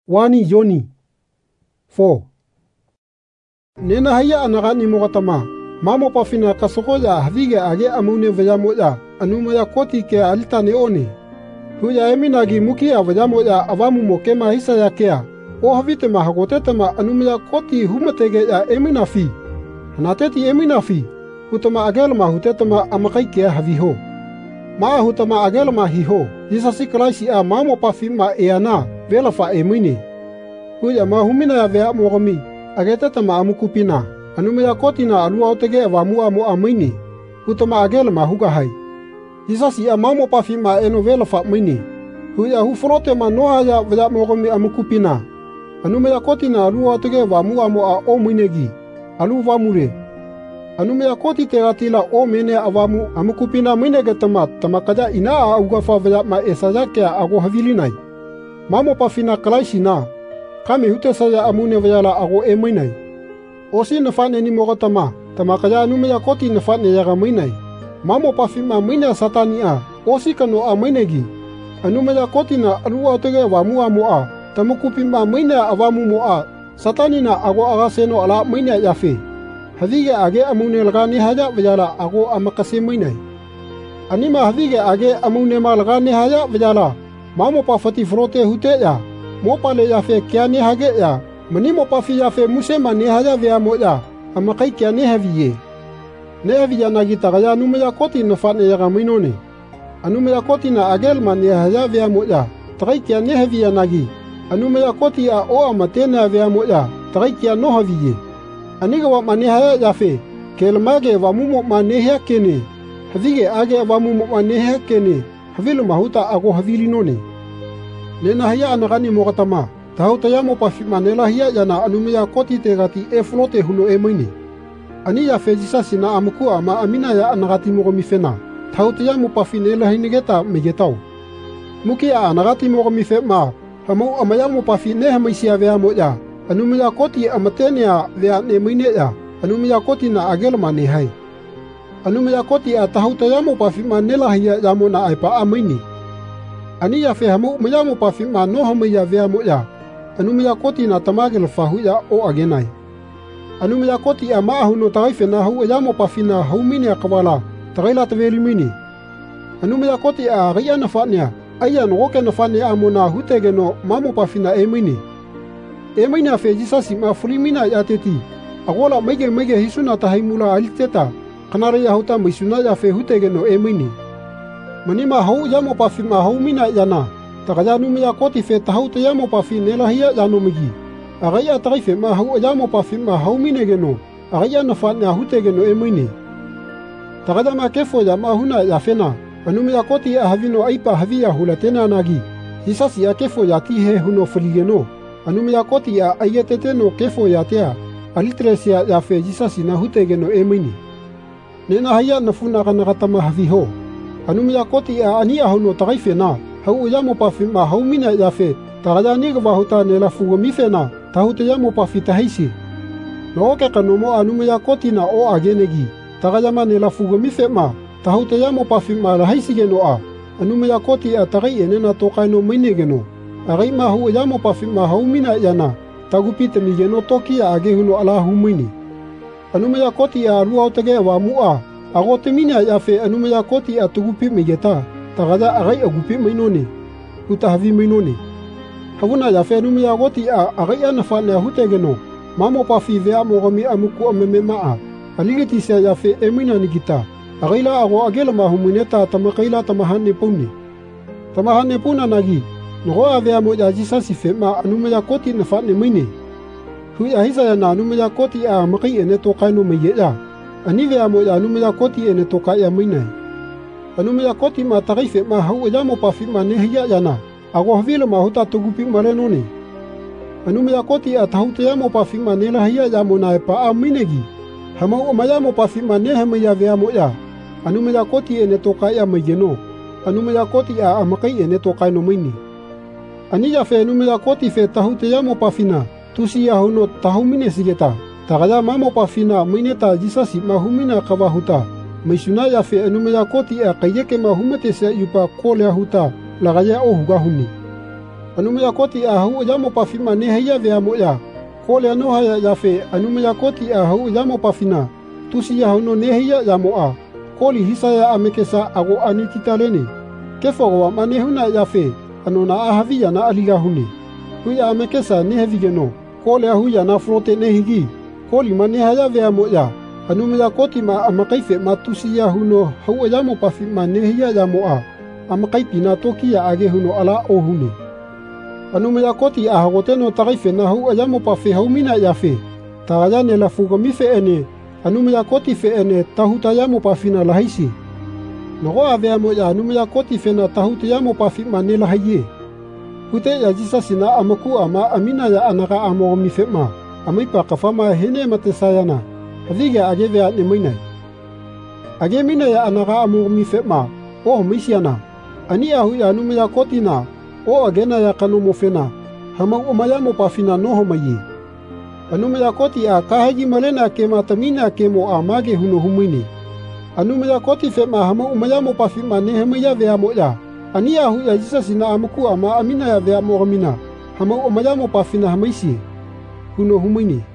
Wani Yoni 4. Nena haya anagani mogatama mamo pafina kasokoya havige age amune vayamoya anumaya koti ke alita neone huya eminagi mukia vayamoya avamu mokema hisaya kea o havitema hagotetema anumaya koti humatege ya eminafi hanateti eminafi hutama agelma hutetema amakaikia haviho maa hutama agelma hiho Jisasi Kalaisi a mamo pafima eana velafa emine huya ma humina ya vea mogomi agetetama amukupina anumaya kotina alua otege avamu amo amine hutama agelma hugahai Jisasi a mamo pafima eno velafa mine huya hufrote ma nohaya vea mogomi amukupina anumaya kotina alua otege avamu amo a o minegi alu vamure anumaya koti tegatila o mene avamu amukupina minege tamakaja ina a ugafa vea ma esayake ago havilinai mamo pafina Kalaisi na kami hute saya amune vayala ago emainai osi nafane ni mogotama tamakaya anumaya koti nafane yaga mainai mamo pafima maina satani a osi kano a mainegi anumaya koti na alua otege avamu amo a tamukupima maina avamu mo a satani na ago agaseno ala maina yafe havige age amune lagani haja vayala ago amakase mainai anima havige age amune ma lagani haja vayala mamo pafati frote hute ya mopale yafe kiane hage ya manimo pafi yafe musema ne haja vea moja amakai kiane haviye ne haviya nagi tagaya anumaya koti nafane yaga mainone anumaya koti na agelma ne haja vea moja tagai kiane haviya nagi anumaya koti a o amatene vea moja tagai kiano haviye aniga wa mane haya yafe kelmage wa mumo mane hakene havige age wa mumo mane hakene havilu mahuta ago havilinone nena haya anagani mogatama tahutaya mo pafima nela hiya yana anumaya koti tegati e flote huno e maine ani ya fejisasi na amuku ama amina ya anagati mogomifena tahutaya mo pafinela hinigeta megetau muki a anagati mogomifema hamu amaya mo pafine hamaisia vea moja anumaya koti amatenia vea ne maine ya anumaya koti na agelma ne hai anumaya koti a tahutaya mo pafima nela hiya yamo na aipa amaini ani ya fe hamu mayamu pafima no hamaya vea moja anumaya koti na tamagel fahuya o agenai anumaya koti ama huno taife na hu yamo pafina haumini akawala tagaila tavelimini anumaya koti a ria nafanya aya no ke nafanya amona hutegeno mamo pafina emini fe Jisasi ma fulimina yateti agola mege hisuna tahaimula aliteta kanara ya huta misuna ya fe hutegeno emini manima hau yamo pafima haumina yana tagaya anumaya koti fe tahauta yamo pafinela hiya yanomigi agaya taife ma hau yamo pafima haumine geno agaya nafanya hutegeno emini tagaya ma kefo ya ma huna ya fena anumaya koti a havino aipa havia hulatena nagi Jisasi ya kefo ya tihe huno fuligeno anumaya koti a ayeteteno kefo ya tea alitresia ya fe Jisasi na hutegeno emini nena haya nafuna kanakatama haviho anumaya koti a ania huno tagaife na hau yamo pafima haumina yafe tagaya niga vahuta nela fugomifena tahute yamo pafita haisi nooke kanomo anumaya koti na o agenegi tagaya ma nela fugomifema tahute yamo pafima la haisi geno a anumaya koti a tagai enena tokaino maine geno agai ma hau yamo pafima haumina yana tagupite migeno toki a age huno ala humini anumaya koti a lua otege wa mua agote mina yafe anumaya koti a tugupi migeta tagaya agai agupi mainone huta havi mainone havuna yafe anumaya koti a agai anafane hutegeno mamo pafi vea mogomi amuku amemema a aligeti se yafe emina nigita agaila ago agela mahumineta tamakaila tamahane puna nagi nogo avea moja Jisasi fema anumaya koti nafane maine huya hisa yana anumaya koti a makai ene tokaino meyeya anivea moja anumaya koti ene tokaya mainai anumaya koti ma tagaife ma hau yamo pafima ne hiya yana ago havila ma huta tugupi malenone anumaya koti a tahute yamo pafima ne la hiya yamo na epa a minegi hamau amayamo pafima ne hamaya vea moja anumaya koti ene tokaya mayeno anumaya koti a amakai ene tokaino maini aniya fe anumaya koti fe tahute yamo pafina tusi ya huno tahumine sigeta tagaya mamo pafina maineta Jisasi mahumina kawahuta maisuna ya fe anumaya koti a kayeke mahumete se yupa kole huta lagaya o hugahuni Anumaya Koti a hau ya mo pafima ne haya vea moya. Kole ano haya ya fe Anumaya Koti a hau ya mo pafina. Tusi ya hono ne haya ya moa. Koli hisa ya amekesa ago anikitalene. Kefo wa mane huna ya fe anona ahavi ya na aliga hune. Huya amekesa ne hevigeno. Kole ahuya na frote ne higi. Koli mane haya vea moya. Anumaya Koti ma amakaife matusi ya huno hau ya mo pafima ne haya ya moa. Amakaipi na toki ya age huno ala o hune. Anumaya Koti a hagoteno tagaife na hau ya mo pafe hau mina ya fe. Tagaya ne la fugami fe ene. Anumaya Koti fe ene tahuta ya mo pafina lahaisi. Nogo avea moya Anumaya Koti fe na tahuta ya mo pafima ne lahaye. Hute ya jisasina amaku ama amina ya anaga amo mifema. Amaipa kafama hene matesayana. Haviga age vea ne mainai. Age mina ya anaga amo mifema. O misiana. Ani ahu ya Anumaya Koti na. O agena ya kanu mofena. Hama umaya mo pafina noho maye. Anumaya Koti a kahagi malena ke matamina ke mo amage huno humini. Anumaya Koti fema hama umaya mo pafima ne hemaya vea moya. Ani ahu ya jisasina amaku ama amina ya vea mo amina. Hama umaya mo pafina hamaisi. Huno humini.